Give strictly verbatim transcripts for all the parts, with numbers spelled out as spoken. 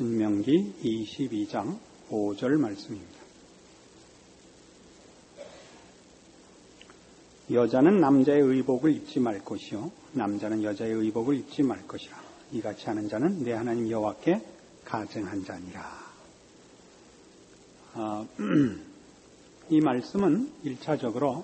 신명기 이십이 장 오 절 말씀입니다. 여자는 남자의 의복을 입지 말 것이요 남자는 여자의 의복을 입지 말 것이라. 이같이 하는 자는 내 하나님 여호와께 가증한 자니라. 아, 이 말씀은 일차적으로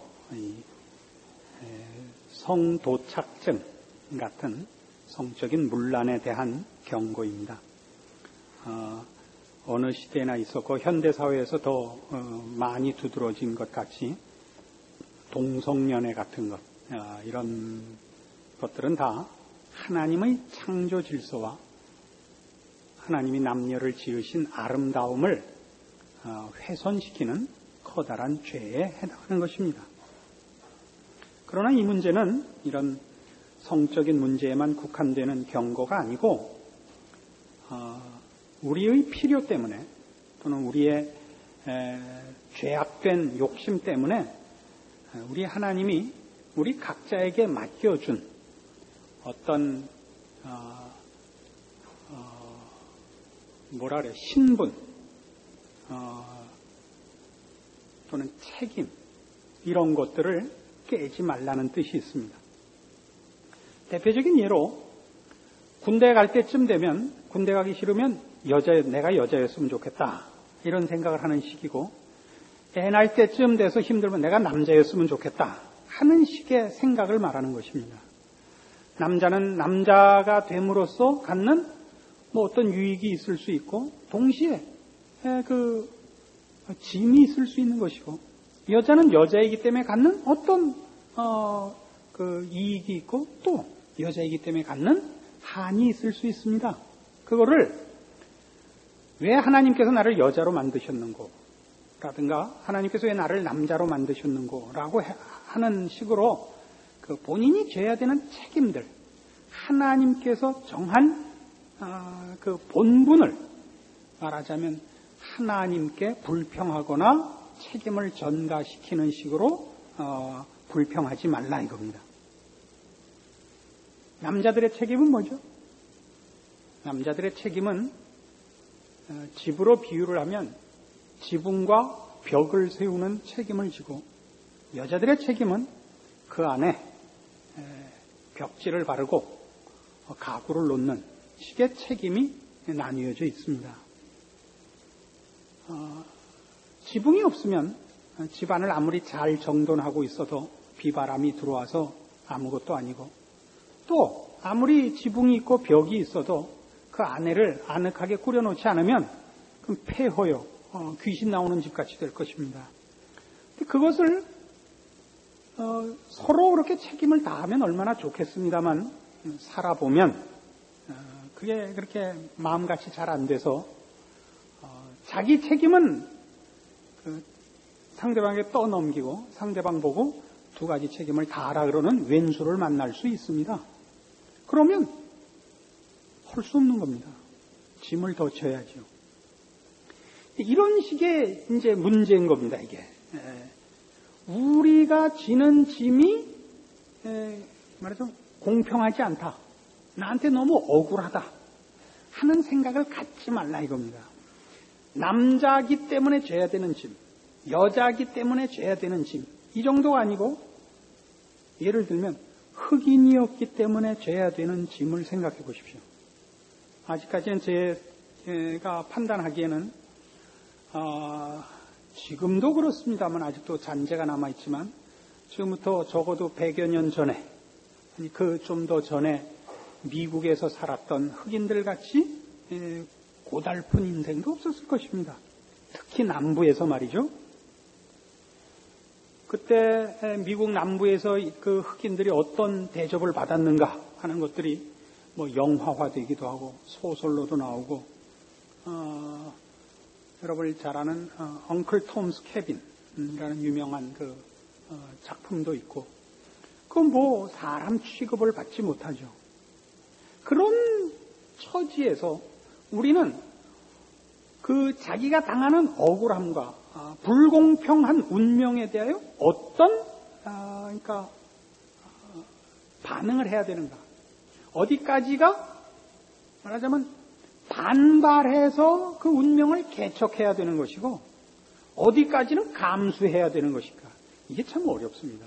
성도착증 같은 성적인 문란에 대한 경고입니다. 어, 어느 시대나 있었고 현대사회에서 더 어, 많이 두드러진 것 같이 동성연애 같은 것, 어, 이런 것들은 다 하나님의 창조 질서와 하나님이 남녀를 지으신 아름다움을 어, 훼손시키는 커다란 죄에 해당하는 것입니다. 그러나 이 문제는 이런 성적인 문제에만 국한되는 경고가 아니고 어, 우리의 필요 때문에 또는 우리의 에, 죄악된 욕심 때문에 우리 하나님이 우리 각자에게 맡겨준 어떤 어, 어, 뭐라 그래 신분 어, 또는 책임 이런 것들을 깨지 말라는 뜻이 있습니다. 대표적인 예로 군대 갈 때쯤 되면 군대 가기 싫으면 여자 내가 여자였으면 좋겠다 이런 생각을 하는 시기고 애 낳을 때쯤 돼서 힘들면 내가 남자였으면 좋겠다 하는 식의 생각을 말하는 것입니다. 남자는 남자가 됨으로써 갖는 뭐 어떤 유익이 있을 수 있고 동시에 그 짐이 있을 수 있는 것이고 여자는 여자이기 때문에 갖는 어떤 어, 그 이익이 있고 또 여자이기 때문에 갖는 한이 있을 수 있습니다. 그거를 왜 하나님께서 나를 여자로 만드셨는고 라든가 하나님께서 왜 나를 남자로 만드셨는고 라고 하는 식으로 그 본인이 져야 되는 책임들 하나님께서 정한 어, 그 본분을 말하자면 하나님께 불평하거나 책임을 전가시키는 식으로 어, 불평하지 말라 이겁니다. 남자들의 책임은 뭐죠? 남자들의 책임은 어, 집으로 비유를 하면 지붕과 벽을 세우는 책임을 지고 여자들의 책임은 그 안에 에, 벽지를 바르고 어, 가구를 놓는 식의 책임이 나뉘어져 있습니다. 어, 지붕이 없으면 집안을 아무리 잘 정돈하고 있어도 비바람이 들어와서 아무것도 아니고 또 아무리 지붕이 있고 벽이 있어도 그 안에를 아늑하게 꾸려놓지 않으면 그럼 폐허요 어, 귀신 나오는 집같이 될 것입니다. 그것을 어, 서로 그렇게 책임을 다하면 얼마나 좋겠습니다만 살아보면 어, 그게 그렇게 마음같이 잘 안 돼서 어, 자기 책임은 그 상대방에게 떠넘기고 상대방 보고 두 가지 책임을 다하라 그러는 왼수를 만날 수 있습니다. 그러면 할 수 없는 겁니다. 짐을 더 져야죠. 이런 식의 이제 문제인 겁니다. 이게 우리가 지는 짐이 말하자면 공평하지 않다. 나한테 너무 억울하다 하는 생각을 갖지 말라 이겁니다. 남자기 때문에 져야 되는 짐, 여자기 때문에 져야 되는 짐, 이 정도가 아니고 예를 들면 흑인이었기 때문에 져야 되는 짐을 생각해 보십시오. 아직까지는 제가 판단하기에는 어, 지금도 그렇습니다만 아직도 잔재가 남아있지만 지금부터 적어도 백여 년 전에 아니 그 좀 더 전에 미국에서 살았던 흑인들 같이 고달픈 인생도 없었을 것입니다. 특히 남부에서 말이죠. 그때 미국 남부에서 그 흑인들이 어떤 대접을 받았는가 하는 것들이 뭐 영화화되기도 하고 소설로도 나오고 어, 여러분이 잘 아는 어, 엉클 톰스 캐빈이라는 유명한 그 어, 작품도 있고 그건 뭐 사람 취급을 받지 못하죠. 그런 처지에서 우리는 그 자기가 당하는 억울함과 어, 불공평한 운명에 대하여 어떤 어, 그러니까 어, 반응을 해야 되는가? 어디까지가 말하자면 반발해서 그 운명을 개척해야 되는 것이고 어디까지는 감수해야 되는 것일까? 이게 참 어렵습니다.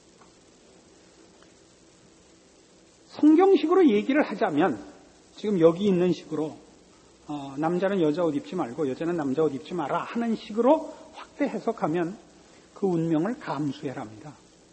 성경식으로 얘기를 하자면 지금 여기 있는 식으로 어, 남자는 여자 옷 입지 말고 여자는 남자 옷 입지 마라 하는 식으로 확대 해석하면 그 운명을 감수해랍니다.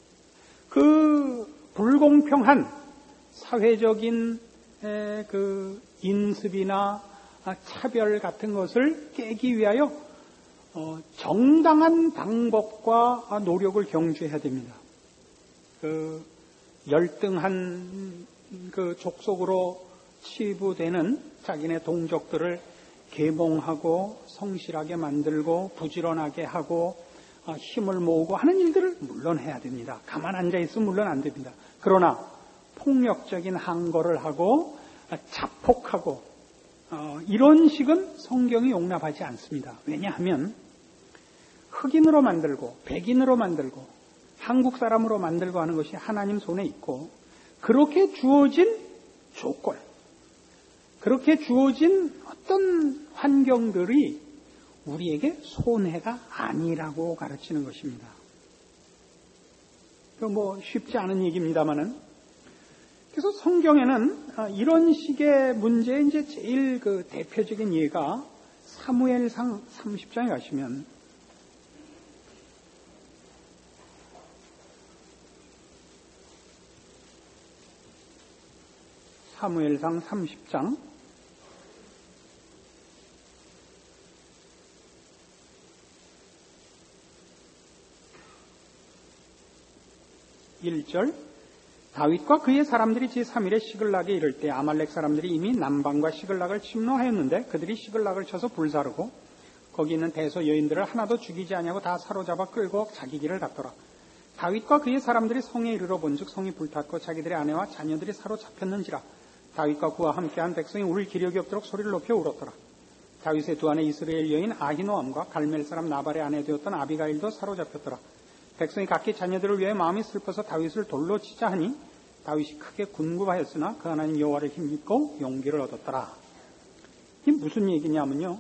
그 불공평한 사회적인 에, 그 인습이나 차별 같은 것을 깨기 위하여 어, 정당한 방법과 노력을 경주해야 됩니다. 그 열등한 그 족속으로 치부되는 자기네 동족들을 계몽하고 성실하게 만들고 부지런하게 하고 어, 힘을 모으고 하는 일들을 물론 해야 됩니다. 가만 앉아 있으면 물론 안 됩니다. 그러나 폭력적인 항거를 하고 자폭하고 어, 이런 식은 성경이 용납하지 않습니다. 왜냐하면 흑인으로 만들고 백인으로 만들고 한국 사람으로 만들고 하는 것이 하나님 손에 있고 그렇게 주어진 조건, 그렇게 주어진 어떤 환경들이 우리에게 손해가 아니라고 가르치는 것입니다. 뭐 쉽지 않은 얘기입니다만은 그래서 성경에는 이런 식의 문제의 이제 제일 그 대표적인 예가 사무엘상 삼십 장에 가시면 사무엘상 삼십 장 일 절 다윗과 그의 사람들이 제삼 일에 시글락에 이를 때 아말렉 사람들이 이미 남방과 시글락을 침노하였는데 그들이 시글락을 쳐서 불사르고 거기 있는 대소 여인들을 하나도 죽이지 아니하고 다 사로잡아 끌고 자기 길을 갔더라. 다윗과 그의 사람들이 성에 이르러 본즉 성이 불탔고 자기들의 아내와 자녀들이 사로잡혔는지라. 다윗과 그와 함께한 백성이 울 기력이 없도록 소리를 높여 울었더라. 다윗의 두 아내 이스라엘 여인 아히노암과 갈멜 사람 나발의 아내 되었던 아비가일도 사로잡혔더라. 백성이 각기 자녀들을 위해 마음이 슬퍼서 다윗을 돌로 치자 하니 다윗이 크게 군구하였으나 그 하나님 여호와를 힘입고 용기를 얻었더라. 이게 무슨 얘기냐면요.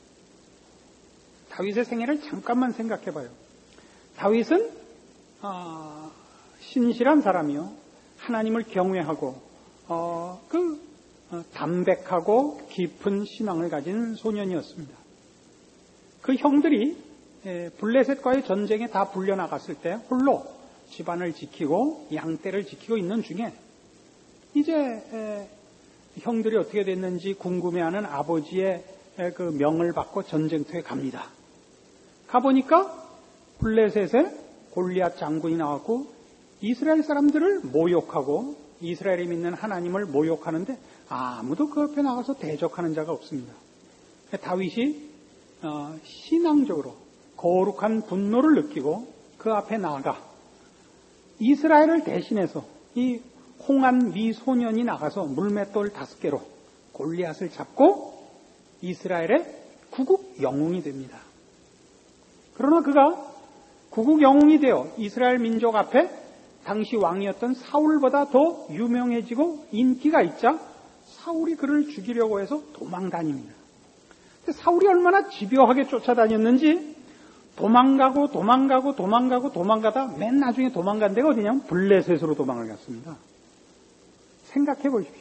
다윗의 생애를 잠깐만 생각해봐요. 다윗은 어, 신실한 사람이요. 하나님을 경외하고 어, 그 어, 담백하고 깊은 신앙을 가진 소년이었습니다. 그 형들이 에, 블레셋과의 전쟁에 다 불려나갔을 때 홀로 집안을 지키고 양떼를 지키고 있는 중에 이제 에, 형들이 어떻게 됐는지 궁금해하는 아버지의 에, 그 명을 받고 전쟁터에 갑니다. 가보니까 블레셋에 골리앗 장군이 나왔고 이스라엘 사람들을 모욕하고 이스라엘이 믿는 하나님을 모욕하는데 아무도 그 옆에 나가서 대적하는 자가 없습니다. 다윗이 어, 신앙적으로 거룩한 분노를 느끼고 그 앞에 나아가 이스라엘을 대신해서 이 홍한 미소년이 나가서 물맷돌 다섯 개로 골리앗을 잡고 이스라엘의 구국 영웅이 됩니다. 그러나 그가 구국 영웅이 되어 이스라엘 민족 앞에 당시 왕이었던 사울보다 더 유명해지고 인기가 있자 사울이 그를 죽이려고 해서 도망 다닙니다. 근데 사울이 얼마나 집요하게 쫓아다녔는지 도망가고 도망가고 도망가고 도망가다 맨 나중에 도망간 데가 어디냐면 블레셋으로 도망을 갔습니다. 생각해 보십시오.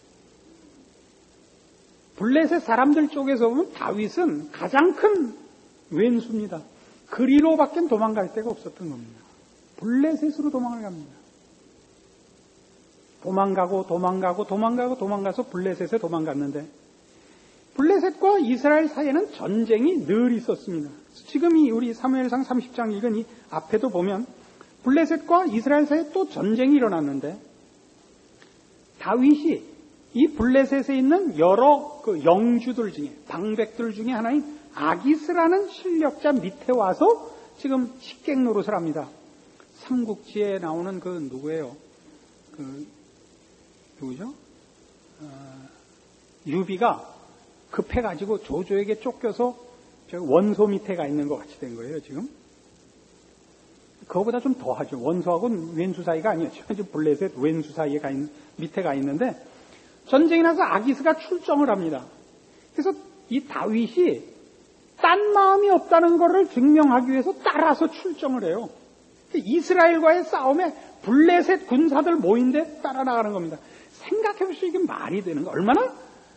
블레셋 사람들 쪽에서 보면 다윗은 가장 큰 왼수입니다. 그리로밖에 도망갈 데가 없었던 겁니다. 블레셋으로 도망을 갑니다. 도망가고 도망가고 도망가고 도망가서 블레셋에 도망갔는데 블레셋과 이스라엘 사이에는 전쟁이 늘 있었습니다. 지금 이 우리 사무엘상 삼십 장 읽은 이 앞에도 보면 블레셋과 이스라엘 사이에 또 전쟁이 일어났는데 다윗이 이 블레셋에 있는 여러 그 영주들 중에 방백들 중에 하나인 아기스라는 실력자 밑에 와서 지금 식객 노릇을 합니다. 삼국지에 나오는 그 누구예요? 그 누구죠? 어, 유비가 급해가지고 조조에게 쫓겨서 원소 밑에 가 있는 것 같이 된 거예요, 지금. 그거보다 좀 더하죠. 원소하고는 왼수 사이가 아니었죠. 지금 블레셋 왼수 사이에 가 있는, 밑에 가 있는데 전쟁이 나서 아기스가 출정을 합니다. 그래서 이 다윗이 딴 마음이 없다는 것을 증명하기 위해서 따라서 출정을 해요. 이스라엘과의 싸움에 블레셋 군사들 모인데 따라 나가는 겁니다. 생각해 보시오. 이게 말이 되는 거 얼마나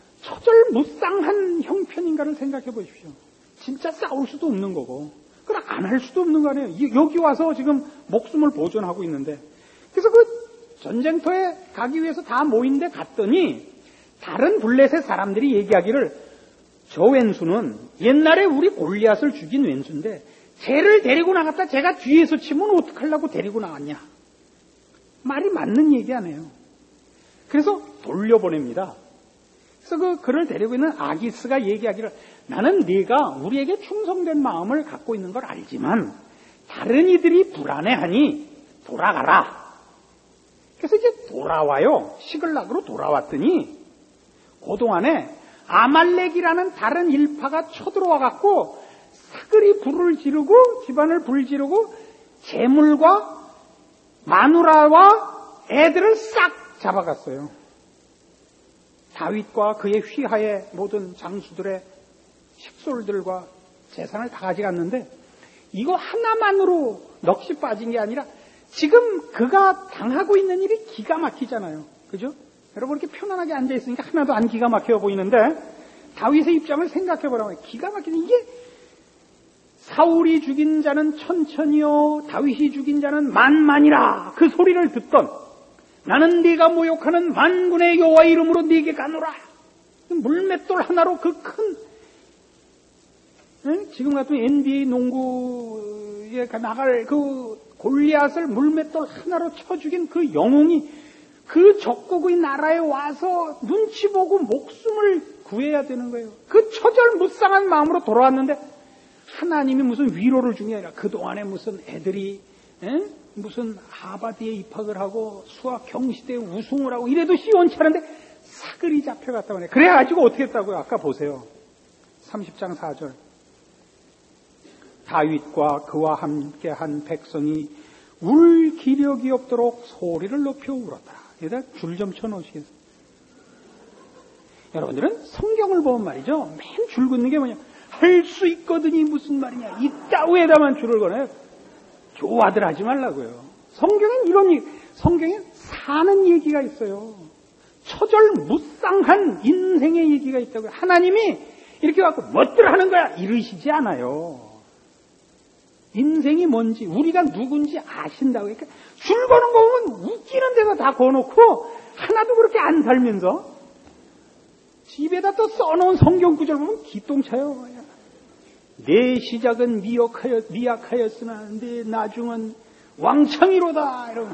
처절무쌍한 형편인가를 생각해 보십시오. 진짜 싸울 수도 없는 거고 그럼 안 할 수도 없는 거 아니에요. 여기 와서 지금 목숨을 보존하고 있는데 그래서 그 전쟁터에 가기 위해서 다 모인데 갔더니 다른 블레셋 사람들이 얘기하기를 저 왼수는 옛날에 우리 골리앗을 죽인 왼수인데 쟤를 데리고 나갔다 제가 뒤에서 치면 어떡하려고 데리고 나왔냐. 말이 맞는 얘기 아니에요. 그래서 돌려보냅니다. 그래서 그 그를 데리고 있는 아기스가 얘기하기를 나는 네가 우리에게 충성된 마음을 갖고 있는 걸 알지만 다른 이들이 불안해하니 돌아가라. 그래서 이제 돌아와요. 시글락으로 돌아왔더니 그동안에 아말렉이라는 다른 일파가 쳐들어와 갖고 사그리 불을 지르고 집안을 불지르고 재물과 마누라와 애들을 싹 잡아갔어요. 다윗과 그의 휘하의 모든 장수들의 식솔들과 재산을 다 가져갔는데 이거 하나만으로 넋이 빠진 게 아니라 지금 그가 당하고 있는 일이 기가 막히잖아요. 그죠? 여러분 이렇게 편안하게 앉아있으니까 하나도 안 기가 막혀 보이는데 다윗의 입장을 생각해보라고. 기가 막히는 이게 사울이 죽인 자는 천천히요 다윗이 죽인 자는 만만이라 그 소리를 듣던 나는 네가 모욕하는 만군의 여호와 이름으로 네게 가노라. 물맷돌 하나로 그 큰 지금 같은 엔비에이 농구에 나갈 그 골리앗을 물맷돌 하나로 쳐 죽인 그 영웅이 그 적국의 나라에 와서 눈치 보고 목숨을 구해야 되는 거예요. 그 처절무쌍한 마음으로 돌아왔는데 하나님이 무슨 위로를 준 게 아니라 그동안에 무슨 애들이 에? 무슨 하버드에 입학을 하고 수학 경시대에 우승을 하고 이래도 시원치 않은데 사글이 잡혀갔다고 하네. 그래가지고 어떻게 했다고요? 아까 보세요. 삼십 장 사 절. 다윗과 그와 함께한 백성이 울 기력이 없도록 소리를 높여 울었다. 여기다 줄 좀 쳐놓으시겠어요? 여러분들은 성경을 보면 말이죠. 맨 줄 긋는 게 뭐냐. 할 수 있거든이 무슨 말이냐. 이따위에다만 줄을 거네요. 좋아들 하지 말라고요. 성경엔 이런 얘기, 성경엔 사는 얘기가 있어요. 처절무쌍한 인생의 얘기가 있다고요. 하나님이 이렇게 갖고 멋들 하는 거야 이러시지 않아요. 인생이 뭔지 우리가 누군지 아신다고. 그러니까 줄 거는 거 보면 웃기는 데다 다 거놓고 하나도 그렇게 안 살면서 집에다 또 써놓은 성경 구절 보면 기똥차요. 내 시작은 미약하였, 미약하였으나 내 나중은 왕창이로다. 이러면.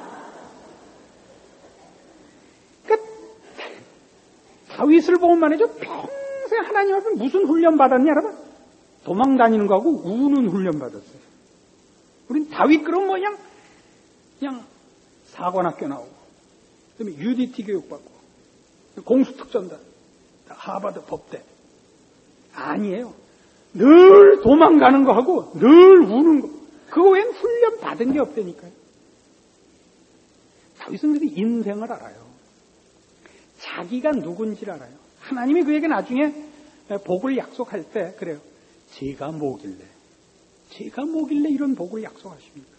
그러니까 다윗을 보면 말이죠. 평생 하나님 앞에 무슨 훈련 받았냐 여러분? 도망 다니는 거하고 우는 훈련 받았어요. 우린 다윗 그럼 뭐 그냥 그냥 사관학교 나오고 그다음에 유디티 교육 받고 공수특전단 하버드 법대 아니에요. 늘 도망가는 거하고 늘 우는 거 그거 외엔 훈련 받은 게 없다니까요. 다윗은 그래도 인생을 알아요. 자기가 누군지를 알아요. 하나님이 그에게 나중에 복을 약속할 때 그래요. 제가 뭐길래 제가 뭐길래 이런 복을 약속하십니까?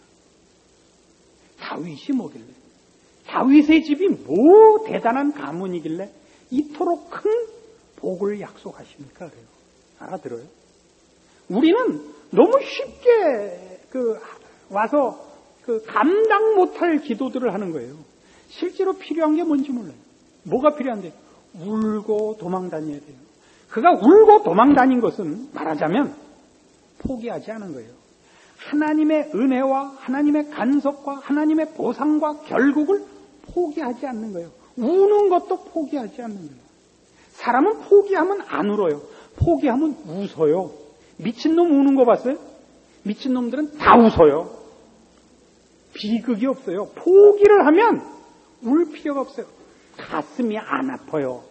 다윗이 뭐길래 다윗의 집이 뭐 대단한 가문이길래 이토록 큰 복을 약속하십니까? 그래요. 알아들어요? 우리는 너무 쉽게 그 와서 그 감당 못할 기도들을 하는 거예요. 실제로 필요한 게 뭔지 몰라요. 뭐가 필요한데? 울고 도망 다녀야 돼요. 그가 울고 도망 다닌 것은 말하자면 포기하지 않은 거예요. 하나님의 은혜와 하나님의 간섭과 하나님의 보상과 결국을 포기하지 않는 거예요. 우는 것도 포기하지 않는 거예요. 사람은 포기하면 안 울어요. 포기하면 웃어요. 미친놈 우는 거 봤어요? 미친놈들은 다 웃어요. 비극이 없어요. 포기를 하면 울 필요가 없어요. 가슴이 안 아파요.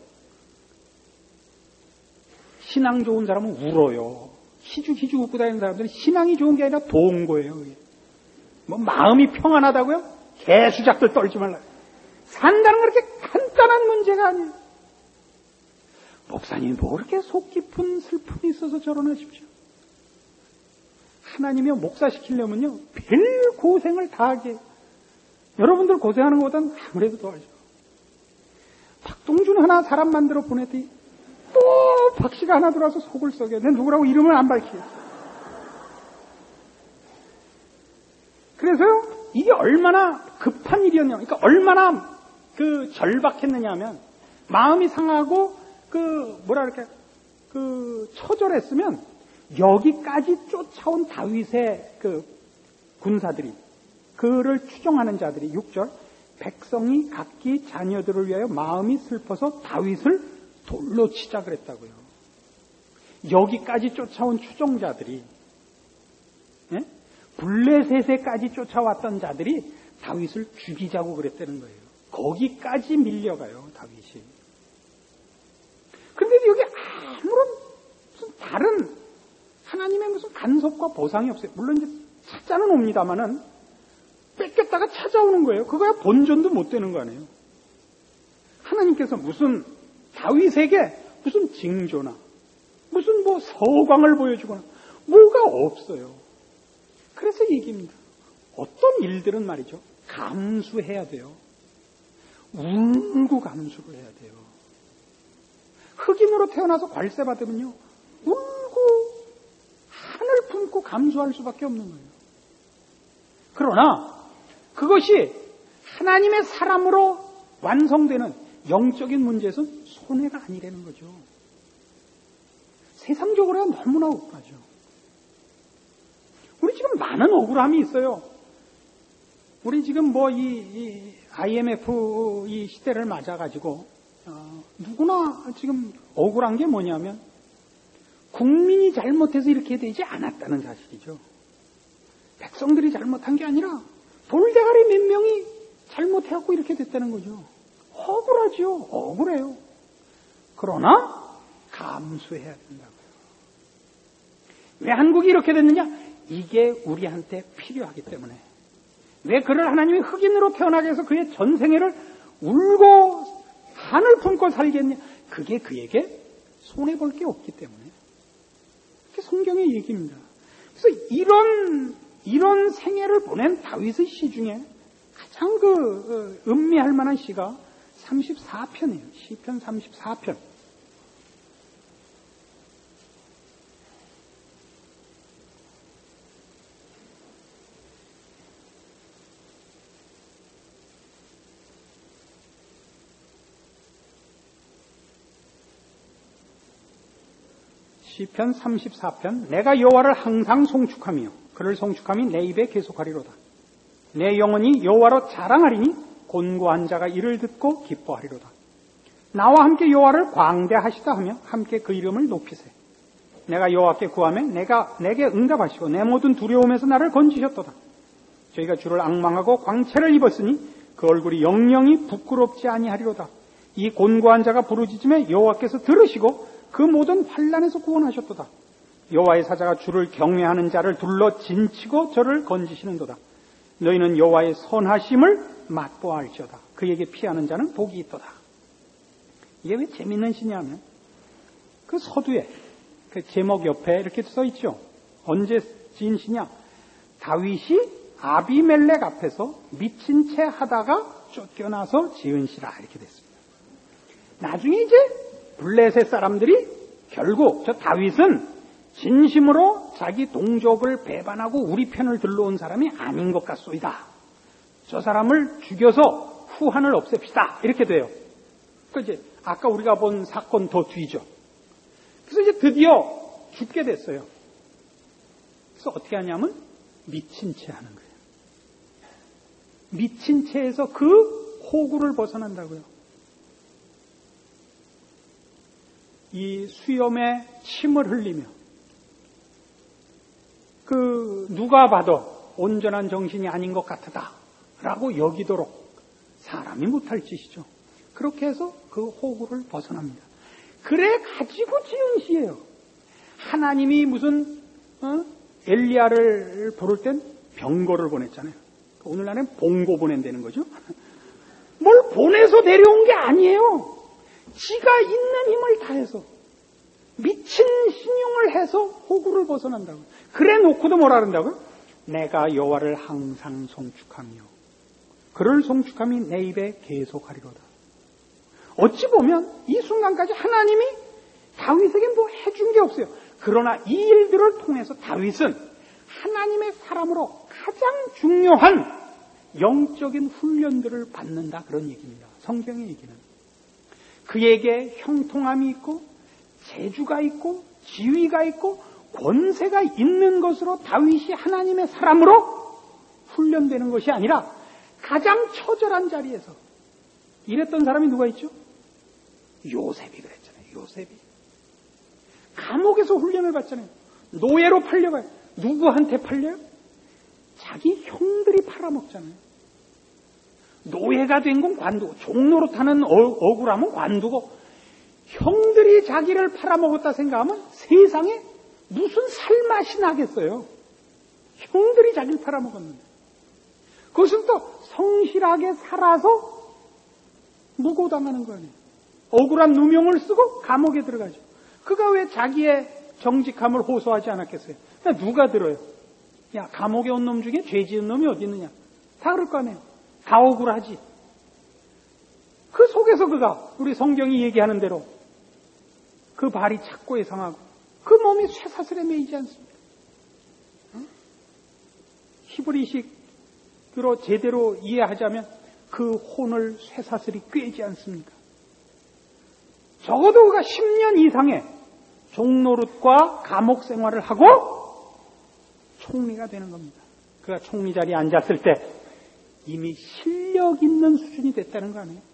신앙 좋은 사람은 울어요. 희죽희죽 웃고 다니는 사람들은 신앙이 좋은 게 아니라 동거예요. 그게. 뭐 마음이 평안하다고요? 개수작들 떨지 말라. 산다는 건 그렇게 간단한 문제가 아니에요. 목사님이 뭐 그렇게 속 깊은 슬픔이 있어서 저런하십시오. 하나님이 목사시키려면요, 별 고생을 다 하게. 여러분들 고생하는 것보다는 아무래도 더 하죠. 박동준 하나 사람 만들어 보내더니 또 박씨가 하나 들어와서 속을 썩여. 내 누구라고 이름을 안 밝히겠어. 그래서요, 이게 얼마나 급한 일이었냐. 그러니까 얼마나 그 절박했느냐 하면, 마음이 상하고 그 뭐라 그럴까, 그 처절했으면 여기까지 쫓아온 다윗의 그 군사들이, 그를 추종하는 자들이 육 절, 백성이 각기 자녀들을 위하여 마음이 슬퍼서 다윗을 돌로 치자 그랬다고요. 여기까지 쫓아온 추종자들이, 예? 블레셋에까지 쫓아왔던 자들이 다윗을 죽이자고 그랬다는 거예요. 거기까지 밀려가요, 다윗이. 그런데 여기 아무런 무슨 다른 하나님의 무슨 간섭과 보상이 없어요. 물론 이제 찾자는 옵니다만은 뺏겼다가 찾아오는 거예요. 그거야 본전도 못 되는 거 아니에요. 하나님께서 무슨 다윗에게 무슨 징조나 무슨 뭐 서광을 보여주거나 뭐가 없어요. 그래서 얘기입니다. 어떤 일들은 말이죠, 감수해야 돼요. 울고 감수를 해야 돼요. 흑인으로 태어나서 관세 받으면요, 울고 하늘 품고 감수할 수밖에 없는 거예요. 그러나 그것이 하나님의 사람으로 완성되는 영적인 문제에서는 손해가 아니라는 거죠. 세상적으로야 너무나 억울하죠. 우리 지금 많은 억울함이 있어요. 우리 지금 뭐 이 이 아이엠에프 이 시대를 맞아가지고 어, 누구나 지금 억울한 게 뭐냐면 국민이 잘못해서 이렇게 되지 않았다는 사실이죠. 백성들이 잘못한 게 아니라 돌대가리 몇 명이 잘못해갖고 이렇게 됐다는 거죠. 억울하죠. 억울해요. 그러나 감수해야 된다고요. 왜 한국이 이렇게 됐느냐? 이게 우리한테 필요하기 때문에. 왜 그를 하나님이 흑인으로 태어나게 해서 그의 전생애를 울고 한을 품고 살겠냐? 그게 그에게 손해볼 게 없기 때문에. 그게 성경의 얘기입니다. 그래서 이런 이런 생애를 보낸 다윗의 시 중에 가장 그 음미할 만한 시가 삼십사 편이에요. 시편 삼십사 편. 시편 삼십사 편. 내가 여호와를 항상 송축하며 그를 송축함이 내 입에 계속하리로다. 내 영혼이 여호와로 자랑하리니 곤고한 자가 이를 듣고 기뻐하리로다. 나와 함께 여호와를 광대하시다 하며 함께 그 이름을 높이세. 내가 여호와께 구하면 내가 내게 응답하시고 내 모든 두려움에서 나를 건지셨도다. 저희가 주를 앙망하고 광채를 입었으니 그 얼굴이 영영이 부끄럽지 아니하리로다. 이 곤고한 자가 부르짖음에 여호와께서 들으시고 그 모든 환난에서 구원하셨도다. 여호와의 사자가 주를 경외하는 자를 둘러 진치고 저를 건지시는도다. 너희는 여호와의 선하심을 맛보아할지어다. 그에게 피하는 자는 복이 있도다. 이게 왜 재밌는 시냐면 그 서두에 그 제목 옆에 이렇게 써 있죠. 언제 지은 시냐? 다윗이 아비멜렉 앞에서 미친 채 하다가 쫓겨나서 지은 시라 이렇게 됐습니다. 나중에 이제 블레셋 사람들이 결국 저 다윗은 진심으로 자기 동족을 배반하고 우리 편을 들러온 사람이 아닌 것 같소이다. 저 사람을 죽여서 후한을 없앱시다. 이렇게 돼요. 그 이제 아까 우리가 본 사건 더 뒤죠. 그래서 이제 드디어 죽게 됐어요. 그래서 어떻게 하냐면 미친 채 하는 거예요. 미친 채에서 그 호구를 벗어난다고요. 이 수염에 침을 흘리며 그 누가 봐도 온전한 정신이 아닌 것 같다 라고 여기도록 사람이 못할 짓이죠. 그렇게 해서 그 호구를 벗어납니다. 그래 가지고 지은 시예요. 하나님이 무슨 어? 엘리야를 부를 땐 병거를 보냈잖아요. 오늘날엔 봉고 보낸다는 거죠. 뭘 보내서 데려온 게 아니에요. 지가 있는 힘을 다해서 미친 신용을 해서 호구를 벗어난다고. 그래 놓고도 뭐라 그런다고요? 내가 여호와를 항상 송축하며 그를 송축함이 내 입에 계속하리로다. 어찌 보면 이 순간까지 하나님이 다윗에게 뭐 해준 게 없어요. 그러나 이 일들을 통해서 다윗은 하나님의 사람으로 가장 중요한 영적인 훈련들을 받는다, 그런 얘기입니다. 성경의 얘기는. 그에게 형통함이 있고 재주가 있고 지위가 있고 권세가 있는 것으로 다윗이 하나님의 사람으로 훈련되는 것이 아니라 가장 처절한 자리에서 이랬던 사람이 누가 있죠? 요셉이 그랬잖아요. 요셉이. 감옥에서 훈련을 받잖아요. 노예로 팔려가요. 누구한테 팔려요? 자기 형들이 팔아먹잖아요. 노예가 된 건 관두고, 종노릇하는 억울함은 관두고, 형들이 자기를 팔아먹었다 생각하면 세상에 무슨 살맛이 나겠어요. 형들이 자기를 팔아먹었는데. 그것은 또 성실하게 살아서 무고당하는 거 아니에요. 억울한 누명을 쓰고 감옥에 들어가죠. 그가 왜 자기의 정직함을 호소하지 않았겠어요? 누가 들어요? 야, 감옥에 온 놈 중에 죄 지은 놈이 어디 있느냐? 다 그럴 거 아니에요. 다 억울하지. 그 속에서 그가 우리 성경이 얘기하는 대로 그 발이 착고에 상하고 그 몸이 쇠사슬에 매이지 않습니까? 응? 히브리식으로 제대로 이해하자면 그 혼을 쇠사슬이 꿰지 않습니까? 적어도 그가 십 년 이상의 종노릇과 감옥 생활을 하고 총리가 되는 겁니다. 그가 총리 자리에 앉았을 때 이미 실력 있는 수준이 됐다는 거 아니에요?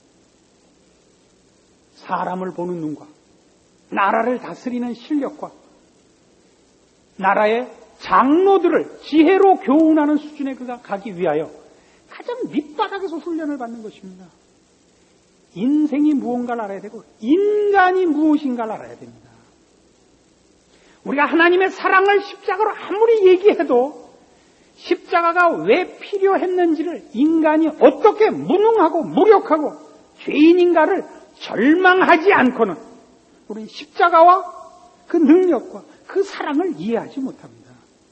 사람을 보는 눈과 나라를 다스리는 실력과 나라의 장로들을 지혜로 교훈하는 수준에 그가 가기 위하여 가장 밑바닥에서 훈련을 받는 것입니다. 인생이 무언가를 알아야 되고 인간이 무엇인가를 알아야 됩니다. 우리가 하나님의 사랑을 십자가로 아무리 얘기해도 십자가가 왜 필요했는지를 인간이 어떻게 무능하고 무력하고 죄인인가를 절망하지 않고는 우리는 십자가와 그 능력과 그 사랑을 이해하지 못합니다.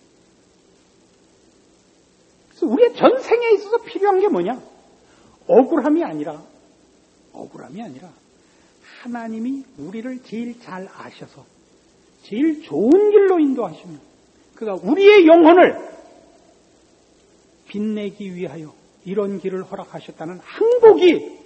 그래서 우리의 전생에 있어서 필요한 게 뭐냐? 억울함이 아니라 억울함이 아니라 하나님이 우리를 제일 잘 아셔서 제일 좋은 길로 인도하시면 그가 우리의 영혼을 빛내기 위하여 이런 길을 허락하셨다는 항복이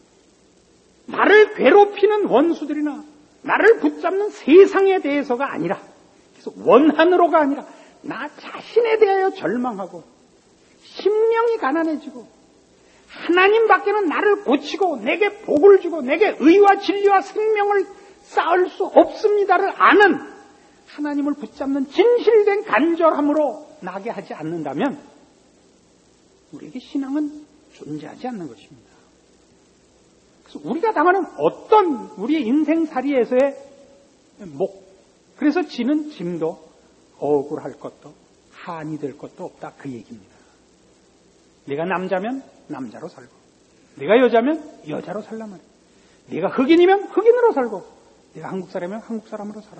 나를 괴롭히는 원수들이나 나를 붙잡는 세상에 대해서가 아니라 그래서 원한으로가 아니라 나 자신에 대하여 절망하고 심령이 가난해지고 하나님 밖에는 나를 고치고 내게 복을 주고 내게 의와 진리와 생명을 쌓을 수 없습니다를 아는 하나님을 붙잡는 진실된 간절함으로 나게 하지 않는다면 우리에게 신앙은 존재하지 않는 것입니다. 그래서 우리가 당하는 어떤 우리의 인생살이에서의 목, 그래서 지는 짐도 억울할 것도 한이 될 것도 없다, 그 얘기입니다. 내가 남자면 남자로 살고 내가 여자면 여자로 살란 말이야. 내가 흑인이면 흑인으로 살고 내가 한국 사람이면 한국 사람으로 살아라.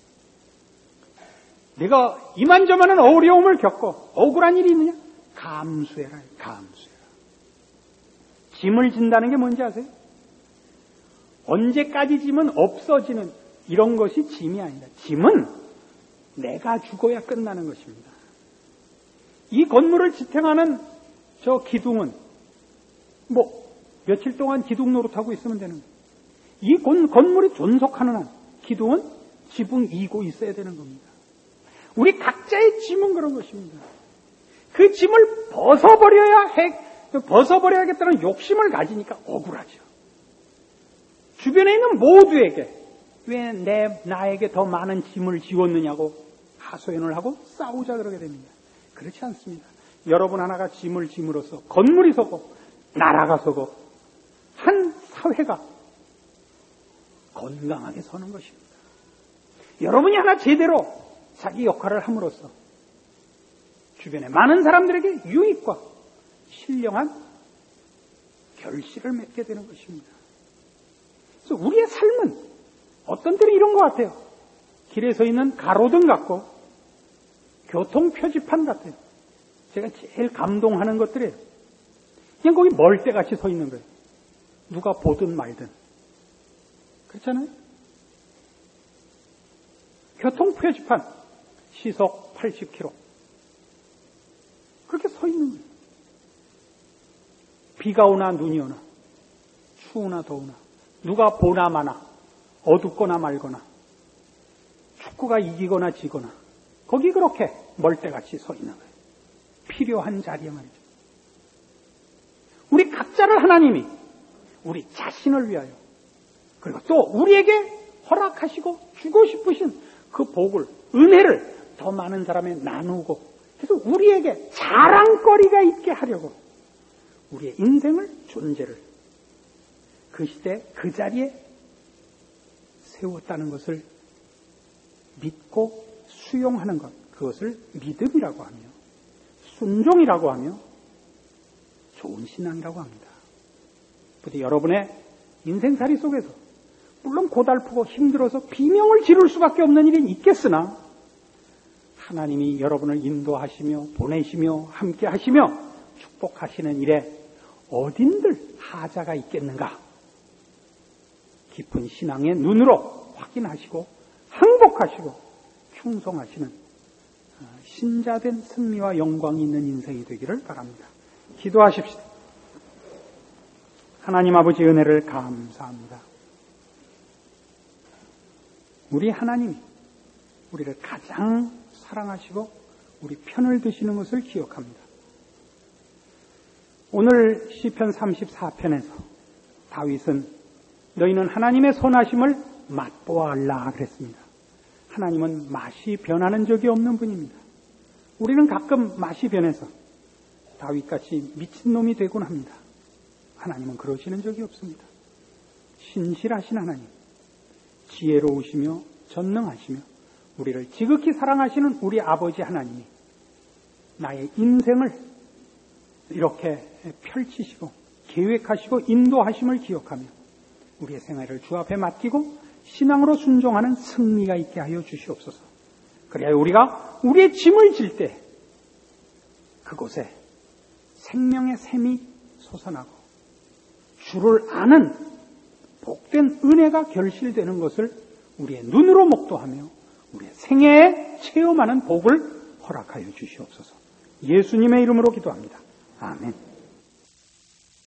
내가 이만저만한 어려움을 겪고 억울한 일이 있느냐? 감수해라. 감수해라. 짐을 진다는 게 뭔지 아세요? 언제까지 짐은 없어지는 이런 것이 짐이 아니다. 짐은 내가 죽어야 끝나는 것입니다. 이 건물을 지탱하는 저 기둥은 뭐 며칠 동안 기둥 노릇하고 있으면 되는 거예요. 이 건, 건물이 존속하는 한 기둥은 지붕 이고 있어야 되는 겁니다. 우리 각자의 짐은 그런 것입니다. 그 짐을 벗어버려야 해, 벗어버려야겠다는 욕심을 가지니까 억울하죠. 주변에 있는 모두에게 왜 내, 나에게 더 많은 짐을 지웠느냐고 하소연을 하고 싸우자 그러게 됩니다. 그렇지 않습니다. 여러분 하나가 짐을 짐으로써 건물이 서고 나라가 서고 한 사회가 건강하게 서는 것입니다. 여러분이 하나 제대로 자기 역할을 함으로써 주변의 많은 사람들에게 유익과 신령한 결실을 맺게 되는 것입니다. 그래서 우리의 어떤 때는 이런 것 같아요. 길에 서 있는 가로등 같고 교통 표지판 같아요. 제가 제일 감동하는 것들이에요. 그냥 거기 멀때같이 서 있는 거예요. 누가 보든 말든. 그렇잖아요? 교통 표지판 시속 팔십 킬로미터 그렇게 서 있는 거예요. 비가 오나 눈이 오나 추우나 더우나 누가 보나 마나 어둡거나 맑거나 축구가 이기거나 지거나 거기 그렇게 멀때같이 서 있는 거예요. 필요한 자리에 말이죠. 우리 각자를 하나님이 우리 자신을 위하여 그리고 또 우리에게 허락하시고 주고 싶으신 그 복을 은혜를 더 많은 사람에 나누고 그래서 우리에게 자랑거리가 있게 하려고 우리의 인생을 존재를 그 시대 그 자리에 세웠다는 것을 믿고 수용하는 것 그것을 믿음이라고 하며 순종이라고 하며 좋은 신앙이라고 합니다. 부디 여러분의 인생살이 속에서 물론 고달프고 힘들어서 비명을 지를 수밖에 없는 일이 있겠으나 하나님이 여러분을 인도하시며 보내시며 함께 하시며 축복하시는 일에 어딘들 하자가 있겠는가? 깊은 신앙의 눈으로 확인하시고 항복하시고 충성하시는 신자된 승리와 영광이 있는 인생이 되기를 바랍니다. 기도하십시다. 하나님 아버지 은혜를 감사합니다. 우리 하나님이 우리를 가장 사랑하시고 우리 편을 드시는 것을 기억합니다. 오늘 시편 삼십사 편에서 다윗은 너희는 하나님의 선하심을 맛보아 알라 그랬습니다. 하나님은 맛이 변하는 적이 없는 분입니다. 우리는 가끔 맛이 변해서 다윗같이 미친놈이 되곤 합니다. 하나님은 그러시는 적이 없습니다. 신실하신 하나님, 지혜로우시며 전능하시며 우리를 지극히 사랑하시는 우리 아버지 하나님이 나의 인생을 이렇게 펼치시고 계획하시고 인도하심을 기억하며 우리의 생활을 주 앞에 맡기고 신앙으로 순종하는 승리가 있게 하여 주시옵소서. 그래야 우리가 우리의 짐을 질 때 그곳에 생명의 샘이 솟아나고 주를 아는 복된 은혜가 결실되는 것을 우리의 눈으로 목도하며 우리의 생애에 체험하는 복을 허락하여 주시옵소서. 예수님의 이름으로 기도합니다. 아멘.